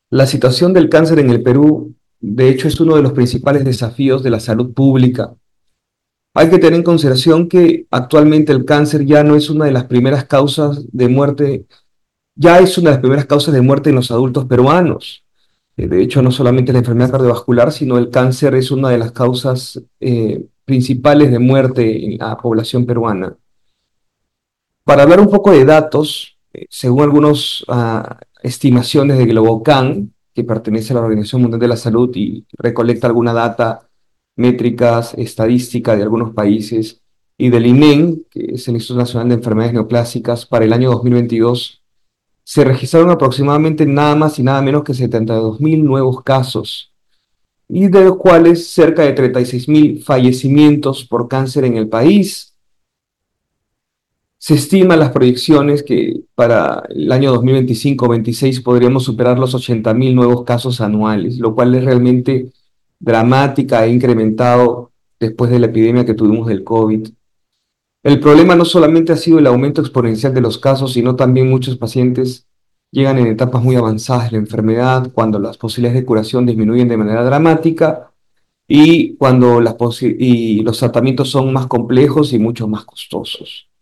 La situación del cáncer en el Perú, de hecho, es uno de los principales desafíos de la salud pública. Hay que tener en consideración que actualmente el cáncer ya no es una de las primeras causas de muerte, ya es una de las primeras causas de muerte en los adultos peruanos. De hecho, no solamente la enfermedad cardiovascular, sino el cáncer es una de las causas principales de muerte en la población peruana. Para hablar un poco de datos, según algunas estimaciones de Globocan, que pertenece a la Organización Mundial de la Salud y recolecta alguna data, métricas, estadística de algunos países, y del INEN, que es el Instituto Nacional de Enfermedades Neoplásicas, para el año 2022, se registraron aproximadamente nada más y nada menos que 72.000 nuevos casos, y de los cuales cerca de 36.000 fallecimientos por cáncer en el país. Se estima las proyecciones que para el año 2025-26 podríamos superar los 80.000 nuevos casos anuales, lo cual es realmente dramática e incrementado después de la epidemia que tuvimos del COVID. El problema no solamente ha sido el aumento exponencial de los casos, sino también muchos pacientes llegan en etapas muy avanzadas de la enfermedad, cuando las posibilidades de curación disminuyen de manera dramática y cuando y los tratamientos son más complejos y mucho más costosos.